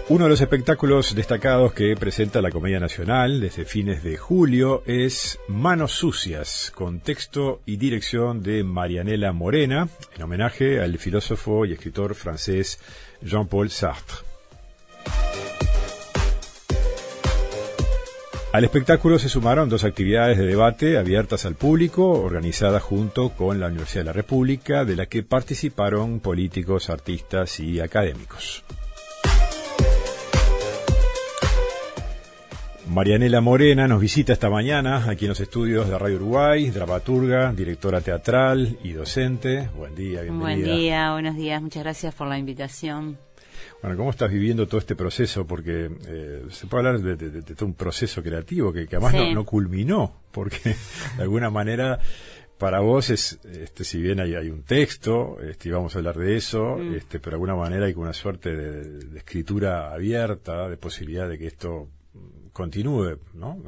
Uno de los espectáculos destacados que presenta la Comedia Nacional desde fines de julio es Manos Sucias, con texto y dirección de Marianela Morena, en homenaje al filósofo y escritor francés Jean-Paul Sartre. Al espectáculo se sumaron dos actividades de debate abiertas al público, organizadas junto con la Universidad de la República, de la que participaron políticos, artistas y académicos. Marianela Morena nos visita esta mañana aquí en los estudios de Radio Uruguay, dramaturga, directora teatral y docente. Buen día, bienvenida. Buen día, buenos días, muchas gracias por la invitación. Bueno, ¿cómo estás viviendo todo este proceso? Porque se puede hablar de todo un proceso creativo que además sí. no culminó, porque de alguna manera para vos es, si bien hay un texto, y vamos a hablar de eso, pero de alguna manera hay una suerte de escritura abierta, de posibilidad de que esto continúe, ¿no?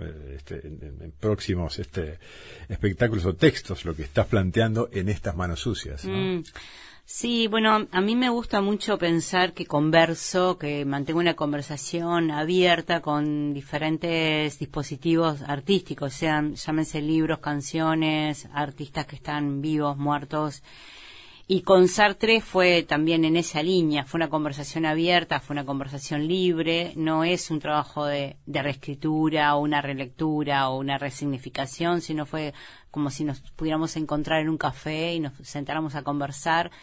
En próximos espectáculos o textos, lo que estás planteando en estas Manos Sucias, ¿no? Sí, bueno, a mí me gusta mucho pensar que converso, que mantengo una conversación abierta con diferentes dispositivos artísticos, sean, llámense libros, canciones, artistas que están vivos, muertos. Y con Sartre fue también en esa línea, fue una conversación abierta, fue una conversación libre, no es un trabajo de reescritura o una relectura o una resignificación, sino fue como si nos pudiéramos encontrar en un café y nos sentáramos a conversar.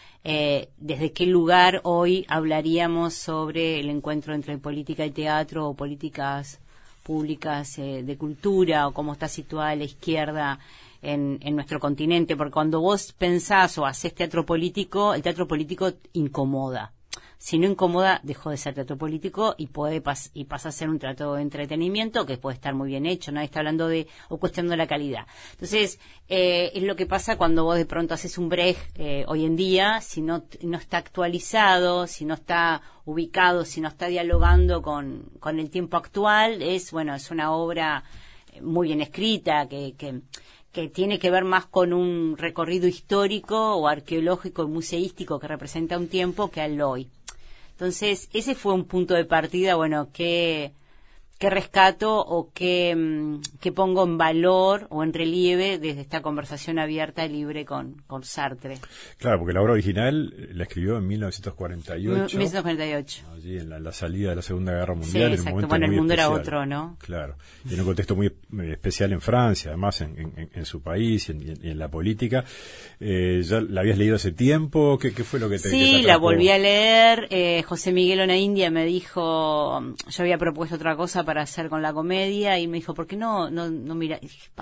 ¿Desde qué lugar hoy hablaríamos sobre el encuentro entre política y teatro o políticas públicas de cultura o cómo está situada la izquierda en nuestro continente? Porque cuando vos pensás o haces teatro político, el teatro político incomoda. Si no incomoda, dejó de ser teatro político y pasa a ser un teatro de entretenimiento que puede estar muy bien hecho. Nadie está hablando o cuestionando la calidad. Entonces, es lo que pasa cuando vos de pronto haces un Brecht hoy en día, si no está actualizado, si no está ubicado, si no está dialogando con el tiempo actual, es una obra muy bien escrita, que tiene que ver más con un recorrido histórico o arqueológico y museístico que representa un tiempo que al hoy. Entonces, ese fue un punto de partida, que rescato o que pongo en valor o en relieve desde esta conversación abierta y libre con Sartre. Claro, porque la obra original la escribió en 1948. 1948. Allí en la salida de la Segunda Guerra Mundial. Sí, en un exacto. momento Bueno, el muy mundo especial. era otro, ¿no? Claro. Y en un contexto muy especial en Francia, además en su país y en la política. ¿Ya la habías leído hace tiempo? ¿Qué fue lo que te Sí, te la atrapó? volví a leer. José Miguel Onaindia me dijo, yo había propuesto otra cosa para hacer con la comedia y me dijo, ¿por qué no mira? Y dije,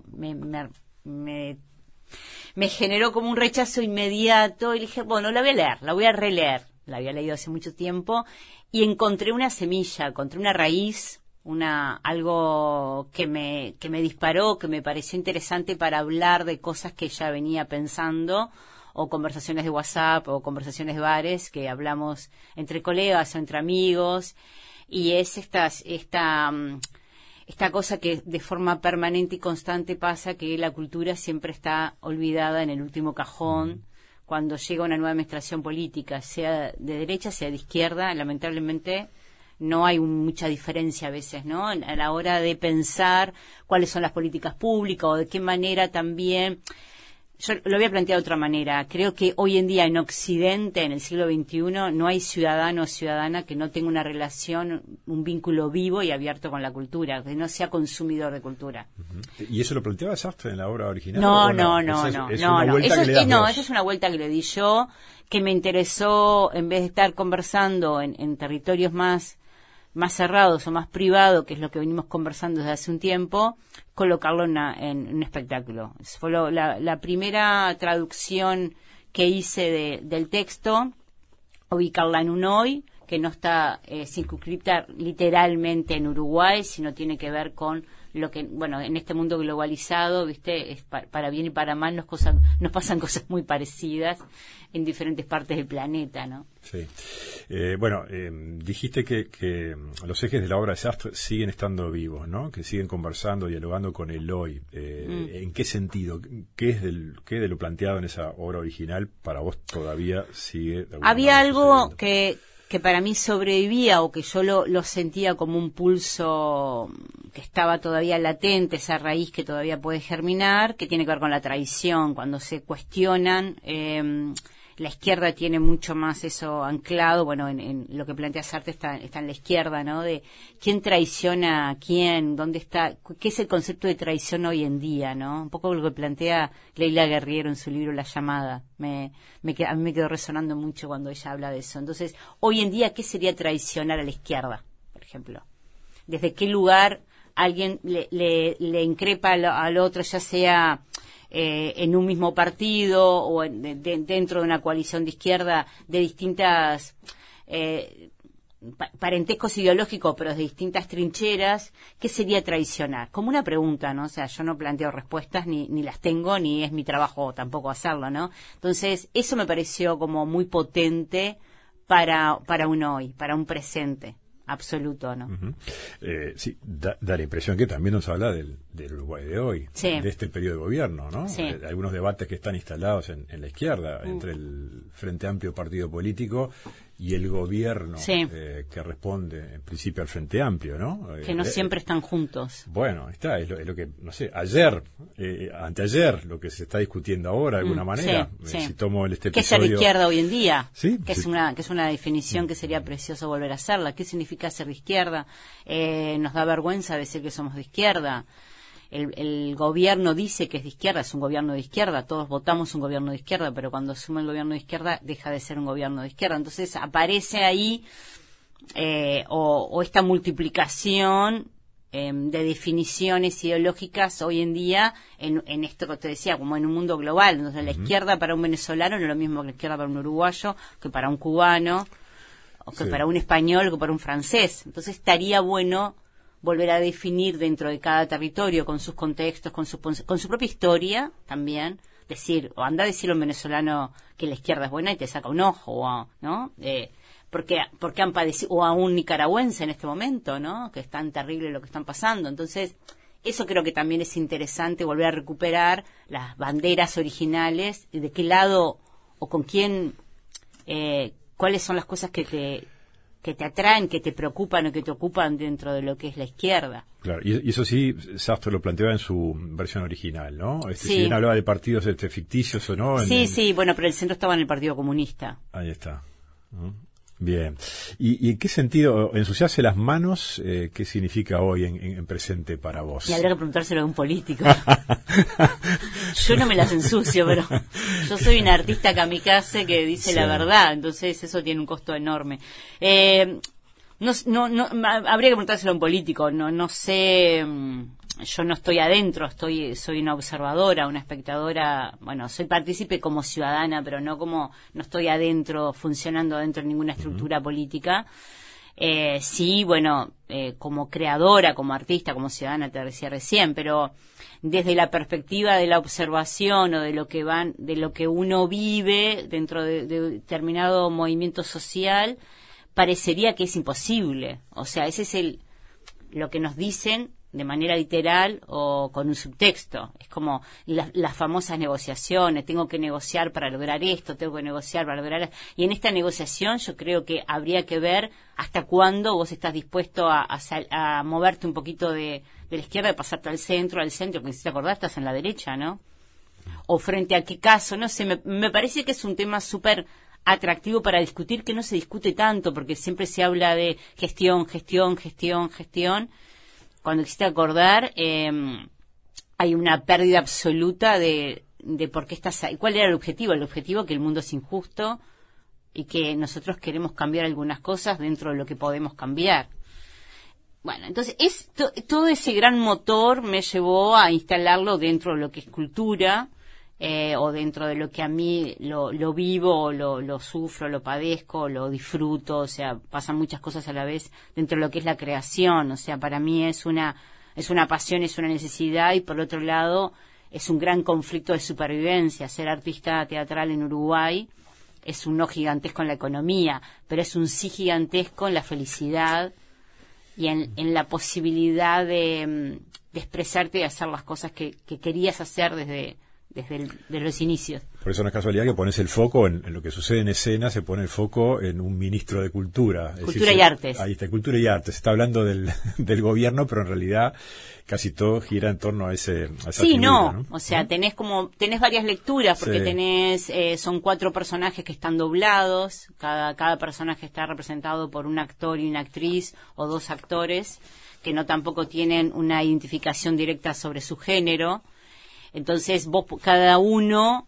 me generó como un rechazo inmediato y le dije, bueno, la voy a leer, la voy a releer. La había leído hace mucho tiempo y encontré una semilla, encontré una raíz, algo que me disparó, que me pareció interesante para hablar de cosas que ya venía pensando, o conversaciones de WhatsApp o conversaciones de bares que hablamos entre colegas o entre amigos, y es esta cosa que de forma permanente y constante pasa, que la cultura siempre está olvidada en el último cajón cuando llega una nueva administración política, sea de derecha, sea de izquierda. Lamentablemente no hay mucha diferencia a veces, ¿no? A la hora de pensar cuáles son las políticas públicas o de qué manera también. Yo lo había planteado de otra manera. Creo que hoy en día en Occidente, en el siglo XXI, no hay ciudadano o ciudadana que no tenga una relación, un vínculo vivo y abierto con la cultura, que no sea consumidor de cultura. ¿Y eso lo planteaba Sartre en la obra original? No. Eso es una vuelta que le di yo, que me interesó, en vez de estar conversando en territorios más cerrados o más privados, que es lo que venimos conversando desde hace un tiempo, colocarlo en un espectáculo. Fue la primera traducción que hice del texto, ubicarla en un hoy, que no está circunscripta literalmente en Uruguay, sino tiene que ver con lo que, en este mundo globalizado, ¿viste? Es para bien y para mal nos pasan cosas muy parecidas en diferentes partes del planeta, ¿no? Sí. Dijiste que los ejes de la obra de Sartre siguen estando vivos, ¿no? Que siguen conversando, dialogando con el hoy. ¿En qué sentido? ¿Qué de lo planteado en esa obra original para vos todavía sigue? Había algo que que para mí sobrevivía o que yo lo sentía como un pulso que estaba todavía latente, esa raíz que todavía puede germinar, que tiene que ver con la traición. Cuando se cuestionan, la izquierda tiene mucho más eso anclado, bueno, en lo que plantea Sartre está en la izquierda, ¿no? De quién traiciona a quién, dónde está, qué es el concepto de traición hoy en día, ¿no? Un poco lo que plantea Leila Guerriero en su libro La llamada. A mí me quedó resonando mucho cuando ella habla de eso. Entonces, hoy en día, ¿qué sería traicionar a la izquierda, por ejemplo? ¿Desde qué lugar alguien le increpa al otro, ya sea en un mismo partido o dentro de una coalición de izquierda de distintas parentescos ideológicos, pero de distintas trincheras? ¿Qué sería traicionar? Como una pregunta, ¿no? O sea, yo no planteo respuestas, ni las tengo, ni es mi trabajo tampoco hacerlo, ¿no? Entonces, eso me pareció como muy potente para un hoy, para un presente absoluto, ¿no? Sí, da la impresión que también nos habla del Uruguay de hoy, sí, de este periodo de gobierno, ¿no? Sí. Algunos debates que están instalados en la izquierda, entre el Frente Amplio Partido Político y el gobierno, sí, que responde en principio al Frente Amplio, ¿no? Que no siempre están juntos. Bueno, es lo que, no sé, ayer, anteayer, lo que se está discutiendo ahora de alguna manera. Sí. Si tomo este episodio... ¿Qué es ser de izquierda hoy en día? ¿Sí? Que es una definición que sería precioso volver a hacerla. ¿Qué significa ser de izquierda? Nos da vergüenza decir que somos de izquierda. El gobierno dice que es de izquierda, es un gobierno de izquierda, todos votamos un gobierno de izquierda, pero cuando asume el gobierno de izquierda deja de ser un gobierno de izquierda. Entonces aparece ahí o esta multiplicación de definiciones ideológicas hoy en día en esto que te decía, como en un mundo global. Entonces la izquierda para un venezolano no es lo mismo que la izquierda para un uruguayo, que para un cubano, o que para un español, o que para un francés. Entonces estaría bueno volver a definir dentro de cada territorio, con sus contextos, con su propia historia también, decir, o anda a decirle a un venezolano que la izquierda es buena y te saca un ojo, ¿no? Porque han padecido, o a un nicaragüense en este momento, ¿no? Que es tan terrible lo que están pasando. Entonces, eso creo que también es interesante, volver a recuperar las banderas originales, y de qué lado o con quién, cuáles son las cosas que te atraen, que te preocupan o que te ocupan dentro de lo que es la izquierda. Claro, y eso sí, Sartre lo planteaba en su versión original, ¿no? Sí. Si bien hablaba de partidos ficticios o no... Sí, bueno, pero el centro estaba en el Partido Comunista. Ahí está. Bien. ¿Y en qué sentido, ensuciarse las manos, qué significa hoy en presente para vos? Y habría que preguntárselo a un político. Yo no me las ensucio, pero yo soy un artista kamikaze que dice la verdad, entonces eso tiene un costo enorme. No, habría que preguntárselo a un político, no sé, yo no estoy adentro, soy una observadora, una espectadora, bueno, soy partícipe como ciudadana, pero no estoy adentro, funcionando adentro de ninguna estructura política. Sí, bueno, como creadora, como artista, como ciudadana, te decía recién, pero desde la perspectiva de la observación o de lo que uno vive dentro de determinado movimiento social, parecería que es imposible. O sea, ese es lo que nos dicen de manera literal o con un subtexto. Es como las famosas negociaciones, tengo que negociar para lograr esto, tengo que negociar para lograr... Y en esta negociación yo creo que habría que ver hasta cuándo vos estás dispuesto a moverte un poquito de la izquierda, de pasarte al centro, que si te acordás estás en la derecha, ¿no? O frente a qué caso, no sé, me parece que es un tema súper atractivo para discutir, que no se discute tanto, porque siempre se habla de gestión. Cuando quisiste acordar, hay una pérdida absoluta de por qué estás ahí. ¿Cuál era el objetivo? El objetivo que el mundo es injusto y que nosotros queremos cambiar algunas cosas dentro de lo que podemos cambiar. Bueno, entonces todo ese gran motor me llevó a instalarlo dentro de lo que es cultura, o dentro de lo que a mí lo vivo, lo sufro, lo padezco, lo disfruto. O sea, pasan muchas cosas a la vez dentro de lo que es la creación. O sea, para mí es una pasión, es una necesidad, y por otro lado es un gran conflicto de supervivencia. Ser artista teatral en Uruguay es un no gigantesco en la economía, pero es un sí gigantesco en la felicidad y en la posibilidad de expresarte y hacer las cosas que querías hacer desde los inicios. Por eso no es casualidad que pones el foco en lo que sucede en escena, se pone el foco en un ministro de Cultura. Cultura y Artes. Ahí está, Cultura y Artes. Se está hablando del gobierno, pero en realidad casi todo gira en torno a esa sí, figura, ¿no? O sea, tenés varias lecturas, porque sí. tenés, son 4 personajes que están doblados, cada personaje está representado por un actor y una actriz, o 2 actores, que no tampoco tienen una identificación directa sobre su género. Entonces, cada uno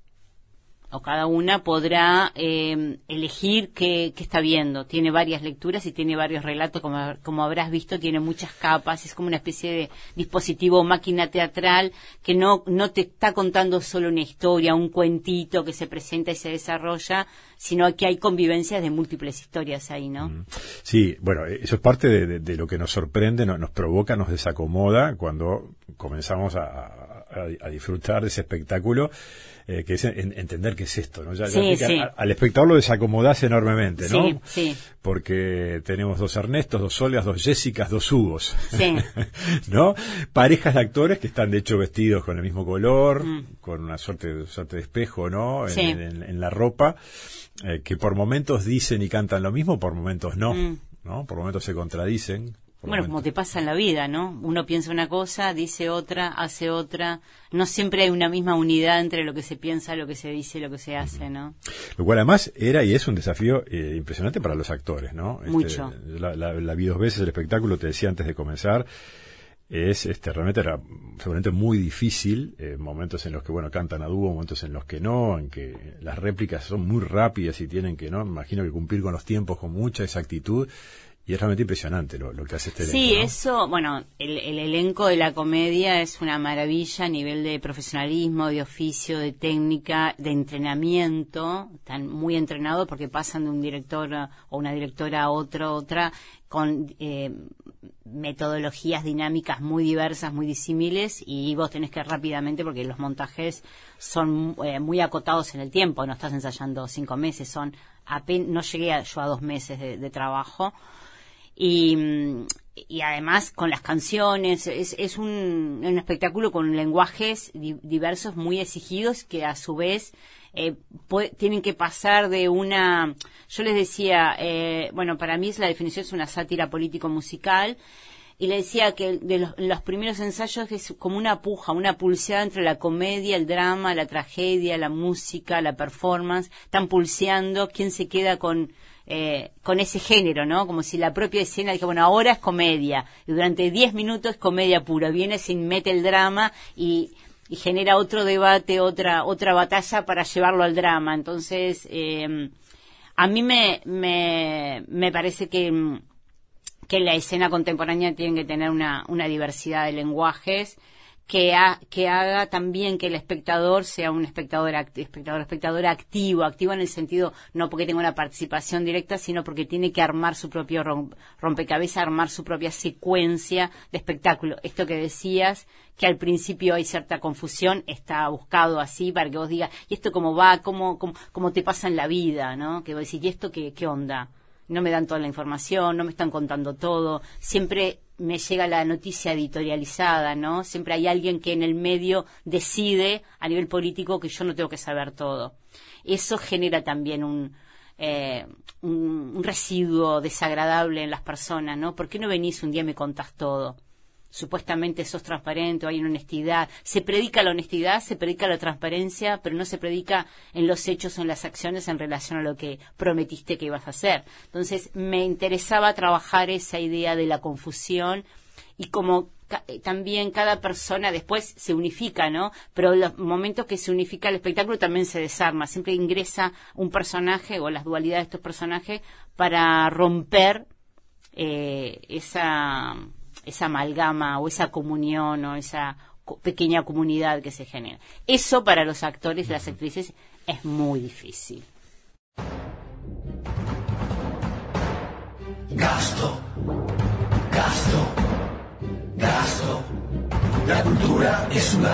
o cada una podrá elegir qué está viendo. Tiene varias lecturas y tiene varios relatos, como habrás visto, tiene muchas capas. Es como una especie de dispositivo, máquina teatral, que no te está contando solo una historia, un cuentito que se presenta y se desarrolla, sino que hay convivencias de múltiples historias ahí, ¿no? Sí, bueno, eso es parte de lo que nos sorprende, nos provoca, nos desacomoda cuando comenzamos a disfrutar de ese espectáculo, que es entender qué es esto, ¿no? Sí. Al espectador lo desacomodás enormemente, ¿no? Sí, sí. Porque tenemos 2 Ernestos, 2 Olgas, 2 Jessicas, 2 Hugos, sí. ¿no? Parejas de actores que están de hecho vestidos con el mismo color, con una suerte de espejo, ¿no? Sí. En la ropa, que por momentos dicen y cantan lo mismo, por momentos no, ¿no? Por momentos se contradicen. Bueno, como te pasa en la vida, ¿no? Uno piensa una cosa, dice otra, hace otra. No siempre hay una misma unidad entre lo que se piensa, lo que se dice, lo que se hace, ¿no? Lo cual además era y es un desafío impresionante para los actores, ¿no? Mucho. La vi 2 veces el espectáculo, te decía antes de comenzar. Realmente era seguramente muy difícil, momentos en los que, bueno, cantan a dúo, momentos en los que no, en que las réplicas son muy rápidas y tienen que, ¿no? Me imagino que cumplir con los tiempos con mucha exactitud. Y es realmente impresionante lo que hace este elenco. Sí, ¿no? eso, bueno, el elenco de la comedia es una maravilla a nivel de profesionalismo, de oficio, de técnica, de entrenamiento. Están muy entrenados porque pasan de un director o una directora a otra, con metodologías dinámicas muy diversas, muy disímiles, y vos tenés que rápidamente, porque los montajes son muy acotados en el tiempo, no estás ensayando 5 meses, no llegué yo a 2 meses de trabajo. Y además con las canciones, es un espectáculo con lenguajes diversos muy exigidos que a su vez tienen que pasar de una... Yo les decía, bueno, para mí la definición es una sátira político-musical, y le decía que los primeros ensayos es como una puja, una pulseada entre la comedia, el drama, la tragedia, la música, la performance. Están pulseando quién se queda con ese género, ¿no? Como si la propia escena dije, bueno, ahora es comedia, y durante 10 minutos es comedia pura, viene, se mete el drama y genera otro debate, otra batalla para llevarlo al drama. Entonces, a mí me parece que la escena contemporánea tiene que tener una diversidad de lenguajes que haga también que el espectador sea un espectadora activo en el sentido, no porque tenga una participación directa, sino porque tiene que armar su propio rompecabezas, armar su propia secuencia de espectáculo. Esto que decías, que al principio hay cierta confusión, está buscado así para que vos digas, ¿y esto cómo va? ¿Cómo te pasa en la vida? ¿No? Que vos decís, ¿y esto qué onda? No me dan toda la información, no me están contando todo, siempre me llega la noticia editorializada, ¿no? Siempre hay alguien que en el medio decide a nivel político que yo no tengo que saber todo. Eso genera también un residuo desagradable en las personas, ¿no? ¿Por qué no venís un día y me contás todo? Supuestamente sos transparente, hay una honestidad. Se predica la honestidad, se predica la transparencia, pero no se predica en los hechos o en las acciones en relación a lo que prometiste que ibas a hacer. Entonces, me interesaba trabajar esa idea de la confusión y como también cada persona después se unifica, ¿no? Pero los momentos que se unifica el espectáculo también se desarma. Siempre ingresa un personaje o las dualidades de estos personajes para romper esa amalgama o esa comunión o esa pequeña comunidad que se genera. Eso para los actores y las actrices es muy difícil. Gasto. La cultura es un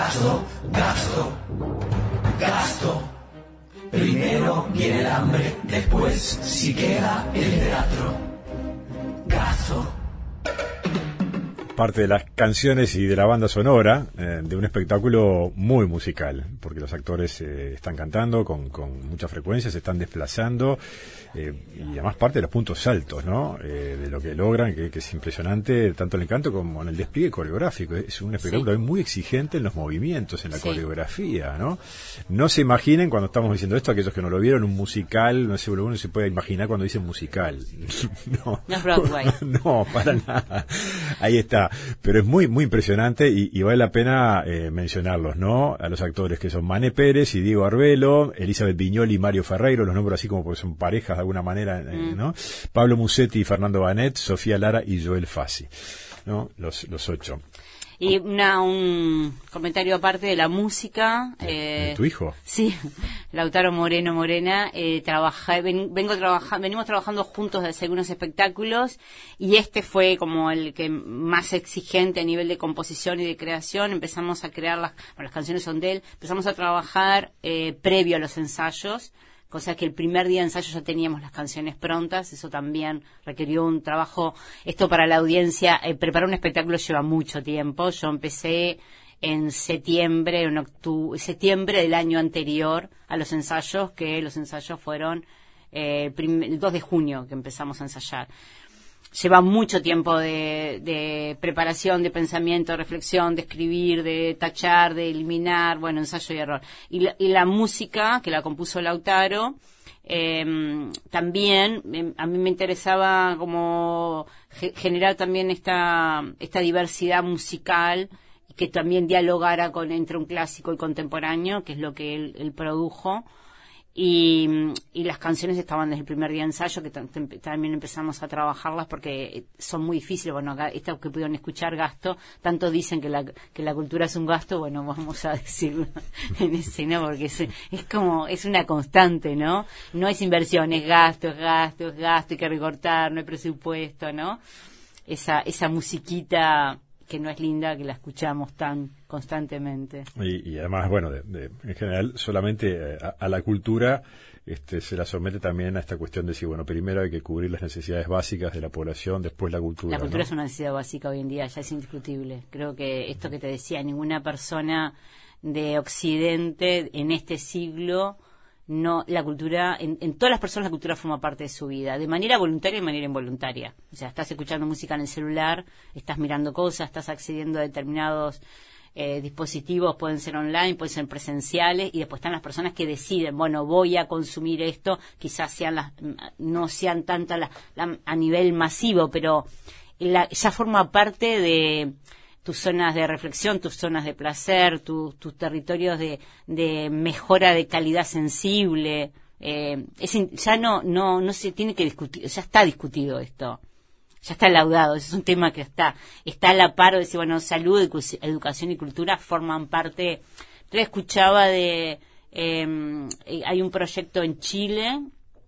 gasto. Primero viene el hambre, después si queda el teatro. Gasto. parte de las canciones y de la banda sonora de un espectáculo muy musical, porque los actores están cantando con mucha frecuencia, se están desplazando, y además parte de los puntos altos, ¿no? De lo que logran, que es impresionante, tanto en el canto como en el despliegue coreográfico. Es un espectáculo muy exigente en los movimientos, en la coreografía, ¿no? No se imaginen, cuando estamos diciendo esto, aquellos que no lo vieron, un musical, no sé, uno se puede imaginar cuando dicen musical. No, no es Broadway. No, para nada. Ahí está. Pero es muy, muy impresionante y vale la pena mencionarlos, ¿no? A los actores que son Mané Pérez y Diego Arbelo, Elizabeth Viñoli y Mario Ferreiro, los nombro así como porque son parejas de alguna manera, ¿no? Pablo Musetti y Fernando Banet, Sofía Lara y Joel Fassi, ¿no? Los 8. Y un comentario aparte de la música. ¿De tu hijo? Sí, Lautaro Morena. Venimos trabajando juntos desde algunos espectáculos y este fue como el que más exigente a nivel de composición y de creación. Empezamos a crear las canciones son de él, empezamos a trabajar previo a los ensayos. Cosa que el primer día de ensayo ya teníamos las canciones prontas, eso también requirió un trabajo. Esto para la audiencia, preparar un espectáculo lleva mucho tiempo. Yo empecé en septiembre del año anterior a los ensayos, que los ensayos fueron el 2 de junio que empezamos a ensayar. Lleva mucho tiempo de preparación, de pensamiento, de reflexión, de escribir, de tachar, de eliminar, ensayo y error. Y la música, que la compuso Lautaro, también a mí me interesaba como generar también esta diversidad musical que también dialogara entre un clásico y contemporáneo, que es lo que él produjo. Y las canciones estaban desde el primer día de ensayo, que también empezamos a trabajarlas porque son muy difíciles. Acá, esta que pudieron escuchar, Gasto, tanto dicen que la cultura es un gasto, vamos a decirlo en escena porque es una constante, ¿no? No es inversión, es gasto, hay que recortar, no hay presupuesto, ¿no? Esa musiquita que no es linda, que la escuchamos tan constantemente. Y además, en general, solamente a la cultura se la somete también a esta cuestión de decir, primero hay que cubrir las necesidades básicas de la población, después la cultura. La cultura, ¿no? Es una necesidad básica hoy en día, ya es indiscutible. Creo que esto que te decía, ninguna persona de Occidente en este siglo, la cultura, en todas las personas la cultura forma parte de su vida, de manera voluntaria y de manera involuntaria. O sea, estás escuchando música en el celular, estás mirando cosas, estás accediendo a determinados dispositivos, pueden ser online, pueden ser presenciales, y después están las personas que deciden, voy a consumir esto, quizás no sean tantas a nivel masivo, pero ya forma parte de tus zonas de reflexión, tus zonas de placer, tus territorios de mejora de calidad sensible. Ya no se tiene que discutir, ya está discutido esto, ya está laudado, ese es un tema que está a la par de decir, salud, educación y cultura forman parte. Yo escuchaba hay un proyecto en Chile,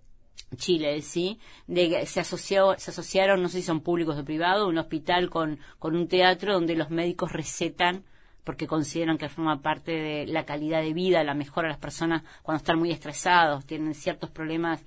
sí, se asociaron, no sé si son públicos o privados, un hospital con un teatro donde los médicos recetan porque consideran que forma parte de la calidad de vida, la mejora de las personas cuando están muy estresados, tienen ciertos problemas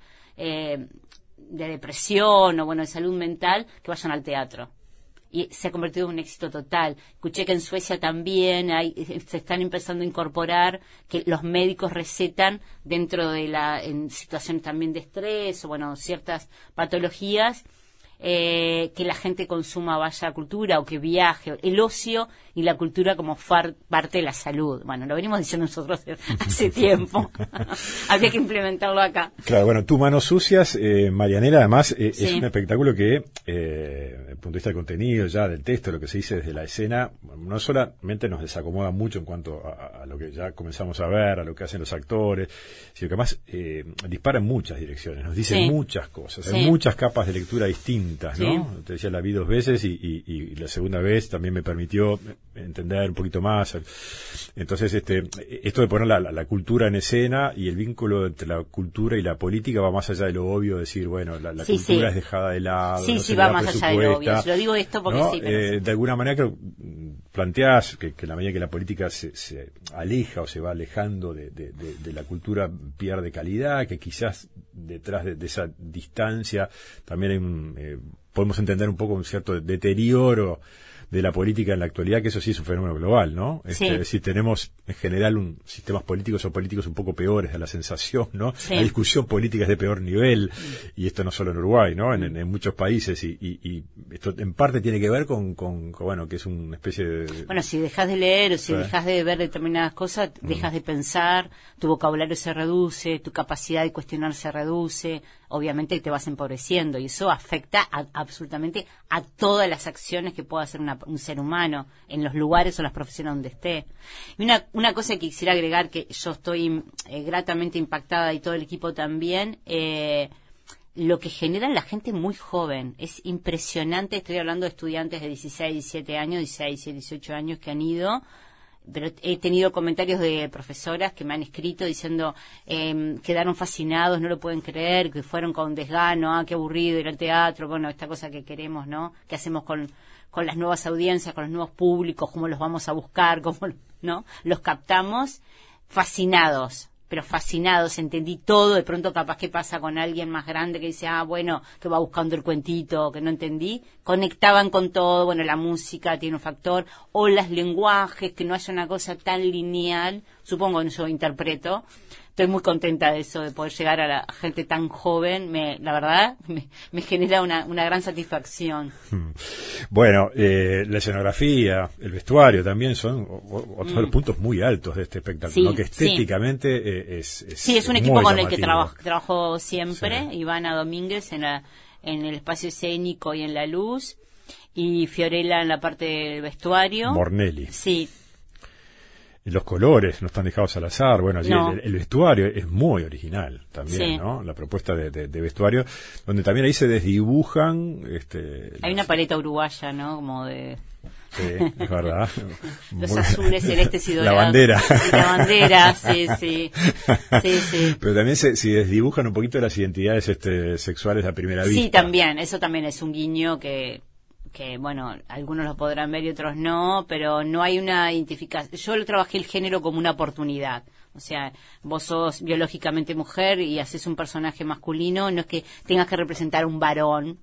de depresión o de salud mental, que vayan al teatro. Y se ha convertido en un éxito total. Escuché que en Suecia también se están empezando a incorporar que los médicos recetan dentro en situaciones también de estrés o ciertas patologías, que la gente vaya a cultura o que viaje. El ocio y la cultura como parte de la salud. Lo venimos diciendo nosotros hace tiempo. Habría que implementarlo acá. Claro, Tu Manos Sucias, Marianela, además, es un espectáculo que, desde el punto de vista del contenido, ya del texto, lo que se dice desde la escena, no solamente nos desacomoda mucho en cuanto a lo que ya comenzamos a ver, a lo que hacen los actores, sino que además dispara en muchas direcciones, nos dice muchas cosas, hay muchas capas de lectura distintas, ¿no? Te decía, la vi 2 veces y la segunda vez también me permitió entender un poquito más. Entonces, esto de poner la cultura en escena y el vínculo entre la cultura y la política va más allá de lo obvio, decir, la cultura es dejada de lado. Sí, va más allá de lo obvio. Lo digo esto porque ¿no? pero de alguna manera creo planteás que en la medida que la política se aleja o se va alejando de la cultura, pierde calidad, que quizás detrás de esa distancia también hay podemos entender un poco un cierto deterioro de la política en la actualidad, que eso sí es un fenómeno global, ¿no? Sí. Es decir, tenemos en general sistemas políticos o políticos un poco peores, da la sensación, ¿no? Sí. La discusión política es de peor nivel, y esto no solo en Uruguay, ¿no? En muchos países, y esto en parte tiene que ver con bueno, que es una especie de... Bueno, si dejas de leer o si Sí. dejas de ver determinadas cosas, dejas de pensar, tu vocabulario se reduce, tu capacidad de cuestionar se reduce, obviamente te vas empobreciendo, y eso afecta absolutamente a todas las acciones que pueda hacer un ser humano en los lugares o las profesiones donde esté. Y una cosa que quisiera agregar, que yo estoy gratamente impactada y todo el equipo también, lo que generan la gente muy joven. Es impresionante, estoy hablando de estudiantes de 16, 17 años, 16, 18 años que han ido, pero he tenido comentarios de profesoras que me han escrito diciendo quedaron fascinados, no lo pueden creer, que fueron con desgano, qué aburrido ir al teatro, bueno, esta cosa que queremos, ¿no? ¿Qué hacemos con las nuevas audiencias, con los nuevos públicos, cómo los vamos a buscar, cómo, ¿no? Los captamos, fascinados, pero fascinados, entendí todo. De pronto capaz que pasa con alguien más grande que dice, bueno, que va buscando el cuentito, que no entendí, conectaban con todo. Bueno, la música tiene un factor, o los lenguajes, que no haya una cosa tan lineal, supongo que yo interpreto. Estoy muy contenta de eso, de poder llegar a la gente tan joven. La verdad, me genera una gran satisfacción. Bueno, la escenografía, el vestuario también son otros de los puntos muy altos de este espectáculo, Sí, ¿no? Que estéticamente sí, es un equipo muy con el que llamativo. trabajo siempre. Sí. Ivana Domínguez en el espacio escénico y en la luz, y Fiorella en la parte del vestuario. Mornelli. Sí. Los colores no están dejados al azar. Bueno, allí No. el vestuario es muy original también, Sí. ¿no? La propuesta de vestuario, donde también ahí se desdibujan. Hay una paleta uruguaya, ¿no? Como de Sí, es verdad. los Muy- azules, celestes y dorados. La bandera. Y la bandera, sí. Sí. Pero también se desdibujan un poquito las identidades sexuales a primera vista. Sí, también. Eso también es un guiño que bueno, algunos lo podrán ver y otros no, pero no hay una identificación. Yo lo trabajé el género como una oportunidad. O sea, vos sos biológicamente mujer y haces un personaje masculino, no es que tengas que representar un varón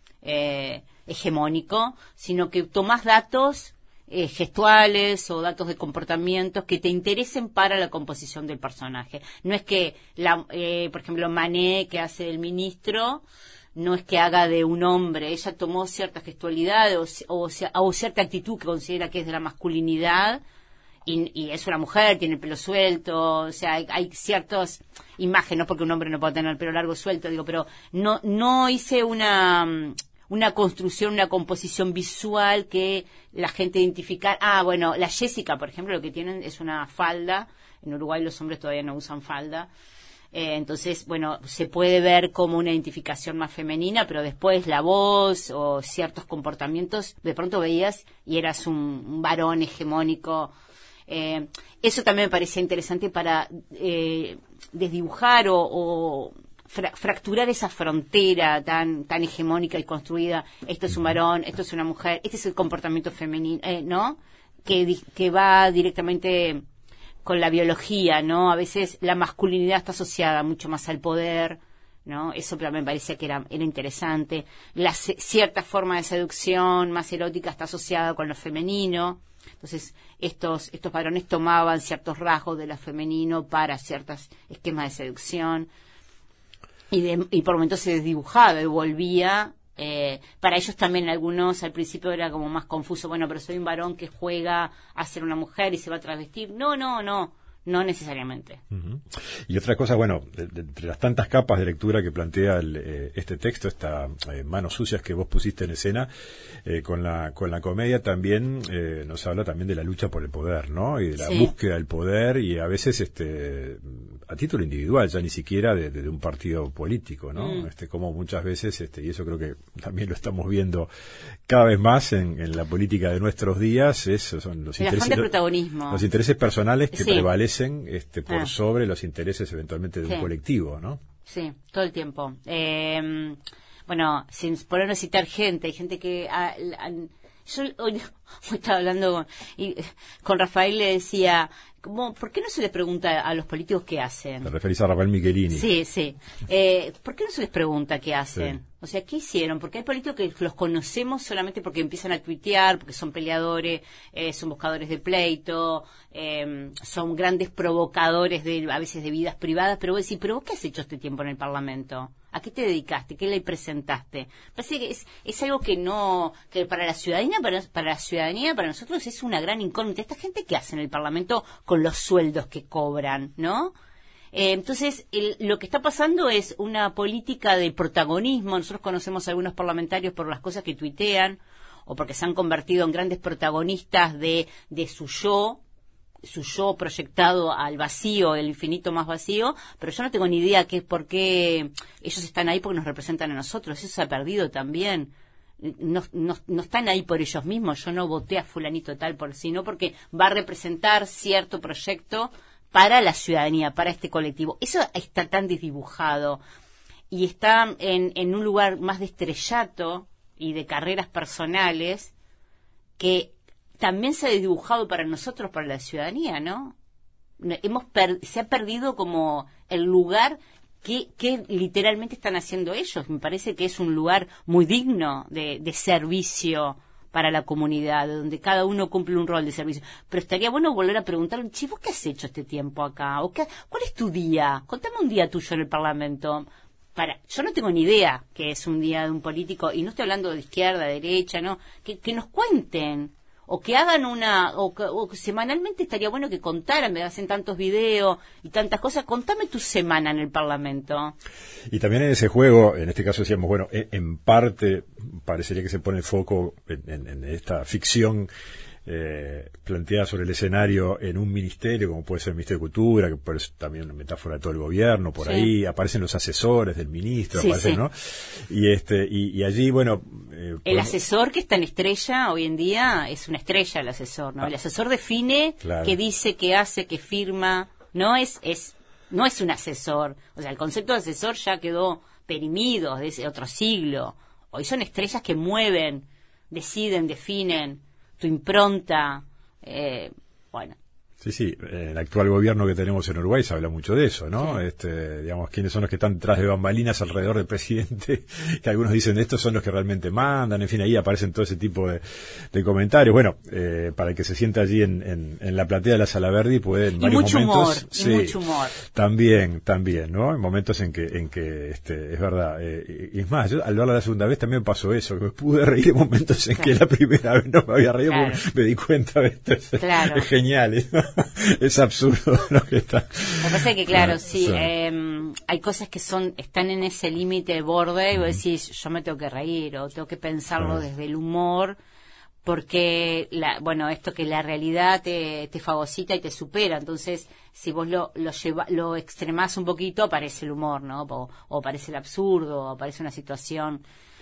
hegemónico, sino que tomás datos gestuales o datos de comportamientos que te interesen para la composición del personaje. No es que, por ejemplo, Mané, que hace el ministro, no es que haga de un hombre, ella tomó cierta gestualidad o cierta actitud que considera que es de la masculinidad, y es una mujer, tiene el pelo suelto, o sea, hay ciertas imágenes, no porque un hombre no pueda tener el pelo largo suelto, digo, pero no hice una construcción, una composición visual que la gente identificara. Bueno, la Jessica, por ejemplo, lo que tienen es una falda. En Uruguay los hombres todavía no usan falda. Entonces, bueno, se puede ver como una identificación más femenina, pero después la voz o ciertos comportamientos, de pronto veías y eras un varón hegemónico. Eso también me parecía interesante para desdibujar o fracturar esa frontera tan hegemónica y construida. Esto es un varón, esto es una mujer, este es el comportamiento femenino, ¿no? Que va directamente con la biología, ¿no? A veces la masculinidad está asociada mucho más al poder, ¿no? Eso me parecía que era interesante. Cierta forma de seducción más erótica está asociada con lo femenino. Entonces, estos varones tomaban ciertos rasgos de lo femenino para ciertos esquemas de seducción. Y por momentos se desdibujaba y volvía. Para ellos también algunos al principio era como más confuso. Bueno, pero soy un varón que juega a ser una mujer y se va a travestir. No necesariamente. Uh-huh. Y otra cosa, bueno, entre las tantas capas de lectura que plantea este texto, esta manos sucias que vos pusiste en escena, con la comedia también nos habla también de la lucha por el poder, ¿no? Y de la búsqueda del poder, y a veces a título individual, ya ni siquiera de un partido político, ¿no? Como muchas veces, y eso creo que también lo estamos viendo cada vez más en la política de nuestros días, son los intereses, de protagonismo. Los intereses personales que prevalecen por sobre los intereses eventualmente de un colectivo, ¿no? Sí, todo el tiempo. Bueno, sin ponernos a citar gente, hay gente que... yo Estaba hablando con Rafael, le decía, ¿por qué no se les pregunta a los políticos qué hacen? Te referís a Rafael Michelini. Sí. ¿Por qué no se les pregunta qué hacen? Sí. O sea, ¿qué hicieron? Porque hay políticos que los conocemos solamente porque empiezan a tuitear, porque son peleadores, son buscadores de pleito, son grandes provocadores a veces de vidas privadas, pero vos decís, ¿pero vos qué has hecho este tiempo en el Parlamento? ¿A qué te dedicaste? ¿Qué le presentaste? Parece que es algo que para la ciudadanía, para nosotros es una gran incógnita. Esta gente que hace en el Parlamento con los sueldos que cobran, ¿no? Entonces, lo que está pasando es una política de protagonismo. Nosotros conocemos a algunos parlamentarios por las cosas que tuitean o porque se han convertido en grandes protagonistas de su yo proyectado al vacío, el infinito más vacío, pero yo no tengo ni idea por qué ellos están ahí porque nos representan a nosotros. Eso se ha perdido también. No están ahí por ellos mismos. Yo no voté a fulanito tal sino porque va a representar cierto proyecto para la ciudadanía, para este colectivo. Eso está tan desdibujado y está en un lugar más de estrellato y de carreras personales que también se ha desdibujado para nosotros, para la ciudadanía, ¿no? Se ha perdido como el lugar que literalmente están haciendo ellos. Me parece que es un lugar muy digno de servicio para la comunidad, donde cada uno cumple un rol de servicio. Pero estaría bueno volver a preguntarle, ¿vos qué has hecho este tiempo acá? ¿Cuál es tu día? Contame un día tuyo en el Parlamento. Yo no tengo ni idea qué es un día de un político, y no estoy hablando de izquierda, derecha, ¿no? Que nos cuenten. O que hagan o que semanalmente estaría bueno que contaran, me hacen tantos videos y tantas cosas. Contame tu semana en el Parlamento. Y también en ese juego, en este caso decíamos, bueno, en parte parecería que se pone el foco en esta ficción planteada sobre el escenario en un ministerio, como puede ser el Ministerio de Cultura, que puede ser también una metáfora de todo el gobierno, por ahí aparecen los asesores del ministro, ¿no? Y allí, bueno... el asesor que está en Estrella hoy en día es una estrella el asesor, ¿no? El asesor define qué dice, qué hace, qué firma, no es un asesor. O sea, el concepto de asesor ya quedó perimido desde otro siglo. Hoy son estrellas que mueven, deciden, definen tu impronta, bueno. Sí, el actual gobierno que tenemos en Uruguay se habla mucho de eso, ¿no? Sí. Digamos, quiénes son los que están detrás de bambalinas alrededor del presidente, que algunos dicen estos son los que realmente mandan, en fin, ahí aparecen todo ese tipo de comentarios. Bueno, para el que se sienta allí en la platea de la Sala Verdi puede en varios momentos... Y mucho humor. También, ¿no? En momentos en que es verdad. Y es más, yo al verla la segunda vez también me pasó eso, que me pude reír en momentos en que la primera vez no me había reído porque me di cuenta de esto. Es genial, ¿no? Es absurdo lo que está. Me parece que, hay cosas que están en ese límite de borde y vos decís, yo me tengo que reír o tengo que pensarlo desde el humor, porque, esto que la realidad te fagocita y te supera. Entonces, si vos lo extremás un poquito, aparece el humor, ¿no? O aparece el absurdo, o aparece una situación...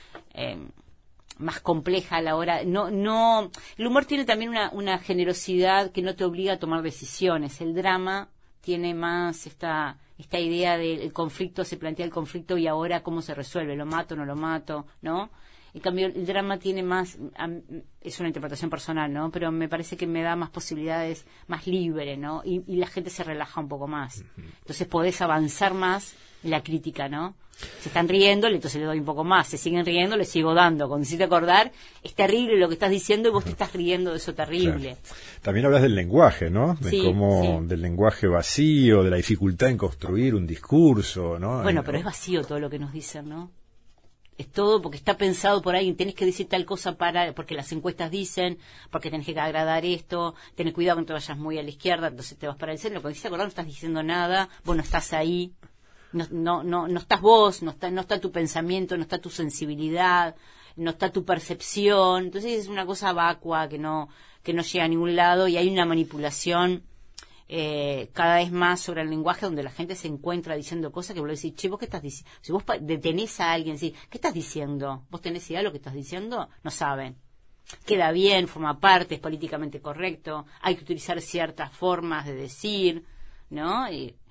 más compleja a la hora. El humor tiene también una generosidad que no te obliga a tomar decisiones. El drama tiene más esta idea del conflicto, se plantea el conflicto y ahora cómo se resuelve, lo mato, no lo mato, ¿no? En cambio, el drama tiene más, es una interpretación personal, ¿no? Pero me parece que me da más posibilidades, más libre, ¿no? Y la gente se relaja un poco más. Entonces podés avanzar más en la crítica, ¿no? Se están riendo, entonces le doy un poco más. Se siguen riendo, le sigo dando. Cuando necesito acordar, es terrible lo que estás diciendo y vos te estás riendo de eso terrible. Claro. También hablas del lenguaje, ¿no? Del lenguaje vacío, de la dificultad en construir un discurso, ¿no? Bueno, pero es vacío todo lo que nos dicen, ¿no? Es todo porque está pensado por ahí, tenés que decir tal cosa porque las encuestas dicen, porque tenés que agradar esto, tenés cuidado que no te vayas muy a la izquierda, entonces te vas para el centro. Cuando dices acordar no estás diciendo nada, vos no estás ahí. No estás vos, no está tu pensamiento, no está tu sensibilidad, no está tu percepción. Entonces es una cosa vacua que no llega a ningún lado y hay una manipulación cada vez más sobre el lenguaje donde la gente se encuentra diciendo cosas que vos le decís, che, ¿vos qué estás diciendo? Si vos detenés a alguien, ¿sí? ¿Qué estás diciendo? ¿Vos tenés idea de lo que estás diciendo? No saben. Queda bien, forma parte, es políticamente correcto, hay que utilizar ciertas formas de decir, ¿no?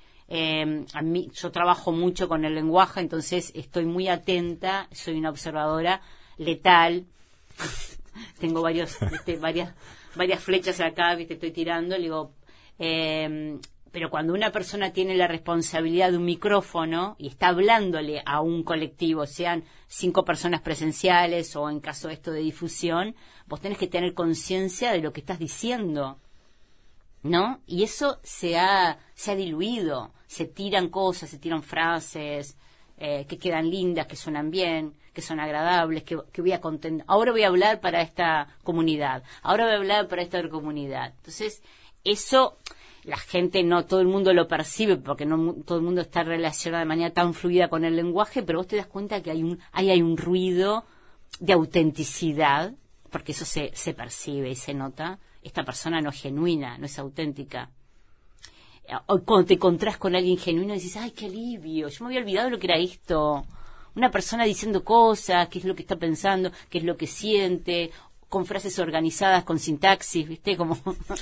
A mí, yo trabajo mucho con el lenguaje, entonces estoy muy atenta, soy una observadora letal, tengo varias flechas acá, ¿viste? Estoy tirando, le digo, pero cuando una persona tiene la responsabilidad de un micrófono y está hablándole a un colectivo, sean 5 personas presenciales o en caso de esto de difusión, vos tenés que tener conciencia de lo que estás diciendo, ¿no? Y eso se ha diluido, se tiran cosas, se tiran frases que quedan lindas, que suenan bien, que son agradables, que voy a contar. Ahora voy a hablar para esta comunidad, ahora voy a hablar para esta otra comunidad. Entonces, eso la gente, no todo el mundo lo percibe porque no todo el mundo está relacionado de manera tan fluida con el lenguaje, pero vos te das cuenta que hay un ruido de autenticidad, porque eso se percibe y se nota. Esta persona no es genuina, no es auténtica. O cuando te encontrás con alguien genuino dices, ¡ay, qué alivio! Yo me había olvidado lo que era esto. Una persona diciendo cosas, qué es lo que está pensando, qué es lo que siente, con frases organizadas, con sintaxis, ¿viste? Como...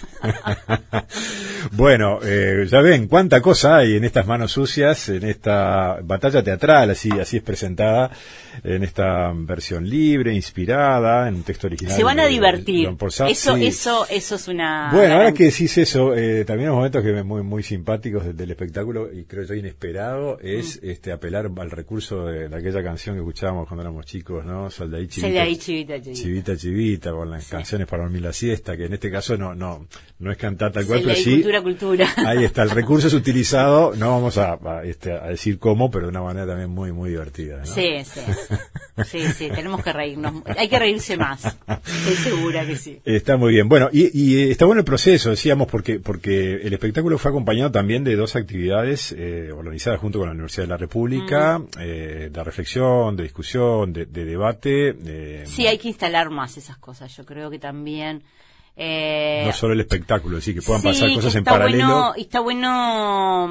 Bueno, ya ven cuánta cosa hay en estas manos sucias, en esta batalla teatral, así es presentada, en esta versión libre, inspirada, en un texto original. Se van a divertir. Eso es una... Bueno, ahora que decís eso, también los momentos que muy, muy simpáticos del espectáculo, y creo yo inesperado, es apelar al recurso de aquella canción que escuchábamos cuando éramos chicos, ¿no? Soldadí, chivita, chivita, chivita, con las canciones para dormir la siesta, que en este caso no es cantar tal cual, pero sí cultura. Ahí está, el recurso es utilizado, no vamos a decir cómo, pero de una manera también muy, muy divertida, ¿no? Sí, tenemos que reírnos, hay que reírse más, estoy segura que sí. Está muy bien, bueno, y está bueno el proceso, decíamos, porque el espectáculo fue acompañado también de 2 actividades organizadas junto con la Universidad de la República, de reflexión, de discusión, de debate. Sí, hay que instalar más esas cosas, yo creo que también... no solo el espectáculo, es decir, que puedan pasar cosas en paralelo. Está bueno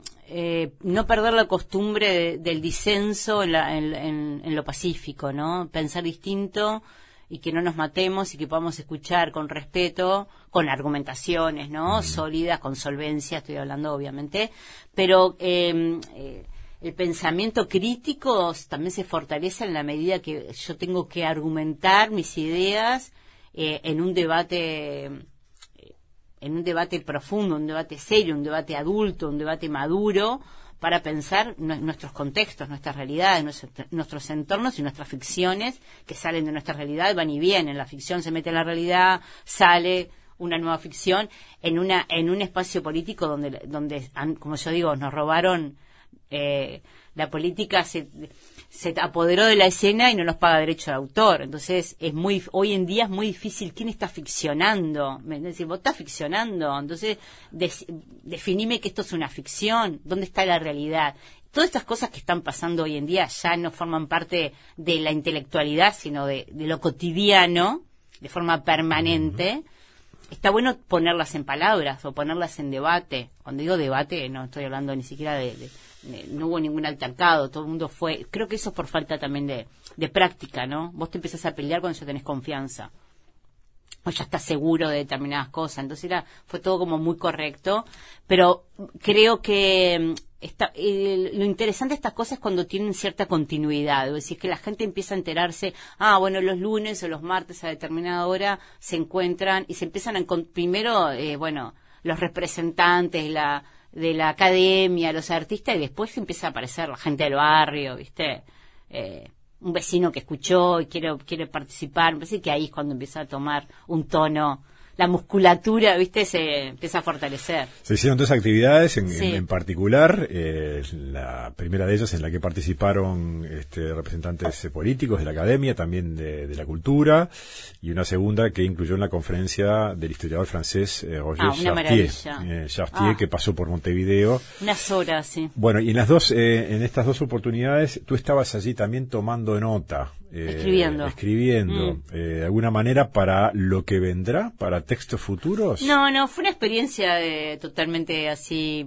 no perder la costumbre del disenso en lo pacífico, ¿no? Pensar distinto y que no nos matemos y que podamos escuchar con respeto, con argumentaciones, ¿no? Sólidas, con solvencia, estoy hablando obviamente, pero el pensamiento crítico también se fortalece en la medida que yo tengo que argumentar mis ideas en un debate profundo, un debate serio, un debate adulto, un debate maduro, para pensar nuestros contextos, nuestras realidades, nuestros entornos y nuestras ficciones que salen de nuestra realidad, van y vienen. La ficción se mete en la realidad, sale una nueva ficción en un espacio político donde como yo digo, nos robaron, la política se apoderó de la escena y no nos paga derecho de autor. Entonces hoy en día es muy difícil. ¿Quién está ficcionando? Me decís, vos estás ficcionando. Entonces definime que esto es una ficción. ¿Dónde está la realidad? Todas estas cosas que están pasando hoy en día ya no forman parte de la intelectualidad, sino de lo cotidiano, de forma permanente. Está bueno ponerlas en palabras o ponerlas en debate. Cuando digo debate, no estoy hablando ni siquiera no hubo ningún altercado, todo el mundo creo que eso es por falta también de práctica, ¿no? Vos te empezás a pelear cuando ya tenés confianza, o ya estás seguro de determinadas cosas, entonces fue todo como muy correcto, pero creo que lo interesante de estas cosas es cuando tienen cierta continuidad, es decir, que la gente empieza a enterarse, bueno, los lunes o los martes a determinada hora se encuentran y se empiezan primero, los representantes de la academia, los artistas, y después empieza a aparecer la gente del barrio, ¿viste? Un vecino que escuchó y quiere participar. Me parece que ahí es cuando empieza a tomar un tono, la musculatura, ¿viste? Se empieza a fortalecer. Se hicieron 2 actividades en particular, la primera de ellas en la que participaron representantes políticos de la academia, también de la cultura, y una segunda que incluyó una conferencia del historiador francés Roger Chartier, que pasó por Montevideo. Unas horas, sí. Bueno, y en estas 2 oportunidades tú estabas allí también tomando nota. Escribiendo. De alguna manera para lo que vendrá, para textos futuros. No, fue una experiencia totalmente así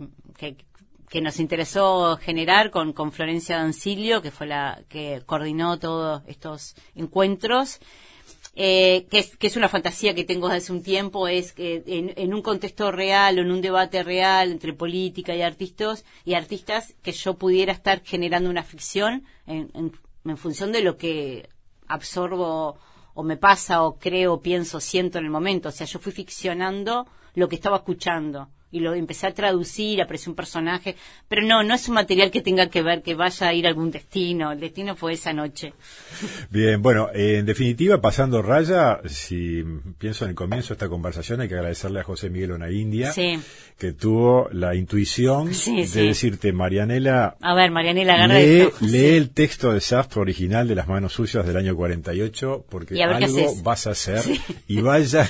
que nos interesó generar con Florencia D'Ancilio, que fue la que coordinó todos estos encuentros. Que es una fantasía que tengo desde hace un tiempo, es que en un contexto real o en un debate real entre política y artistas, que yo pudiera estar generando una ficción en función de lo que absorbo o me pasa, o creo, pienso, siento en el momento. O sea, yo fui ficcionando lo que estaba escuchando. Y lo empecé a traducir, apareció un personaje, pero no es un material que tenga que ver, que vaya a ir a algún destino, el destino fue esa noche. Bien, bueno, en definitiva, pasando raya, si pienso en el comienzo de esta conversación, hay que agradecerle a José Miguel Onaindia, Sí. que tuvo la intuición Sí, de sí. decirte, Marianela, A ver, Marianela, agarra lee esto. Sí. el texto de Sartre original de Las manos sucias del año 48, porque Y a ver qué algo haces. vas a hacer, Sí. y vaya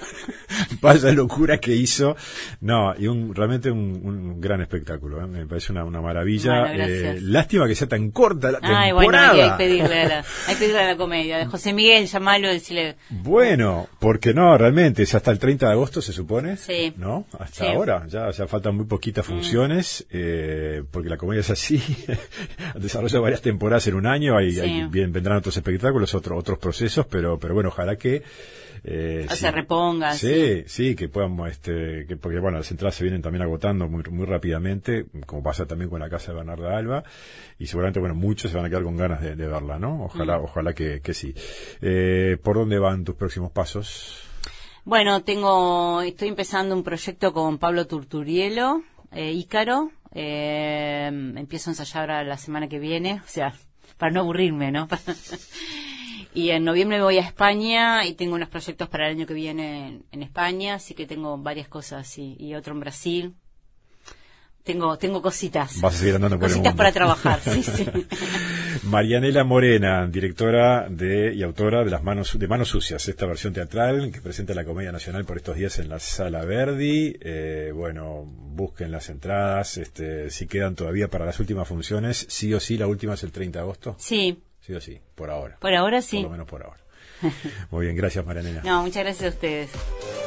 locura que hizo. No, y realmente un gran espectáculo, ¿eh? Me parece una maravilla. Bueno, gracias. Lástima que sea tan corta la Ay, temporada. bueno, hay que pedirle a la comedia. De José Miguel, llamalo, decirle. Bueno, porque no, realmente, es hasta el 30 de agosto se supone, Sí. ¿no? Hasta Sí. ahora, ya faltan muy poquitas funciones, porque la comedia es así, desarrolla varias temporadas en un año, Sí. vendrán otros espectáculos, otros procesos, pero bueno, ojalá que Se reponga. sí, que podamos, porque bueno, las entradas se vienen también agotando muy rápidamente, como pasa también con la casa de Bernarda Alba, y seguramente, bueno, muchos se van a quedar con ganas de verla, ¿no? Ojalá que sí. ¿Por dónde van tus próximos pasos? Bueno, estoy empezando un proyecto con Pablo Turturielo, Ícaro. Empiezo a ensayar la semana que viene, o sea, para no aburrirme, ¿no? Y en noviembre me voy a España y tengo unos proyectos para el año que viene en España, así que tengo varias cosas y otro en Brasil. Tengo cositas. Vas a seguir andando por el cositas mundo. para trabajar, sí. Marianela Morena, directora y autora de Manos Sucias, esta versión teatral que presenta la Comedia Nacional por estos días en la Sala Verdi. Bueno, busquen las entradas, si quedan todavía para las últimas funciones, sí o sí, la última es el 30 de agosto. Sí. Sí o sí, por ahora. Por ahora sí. Por lo menos por ahora. Muy bien, gracias Marianela. No, muchas gracias a ustedes.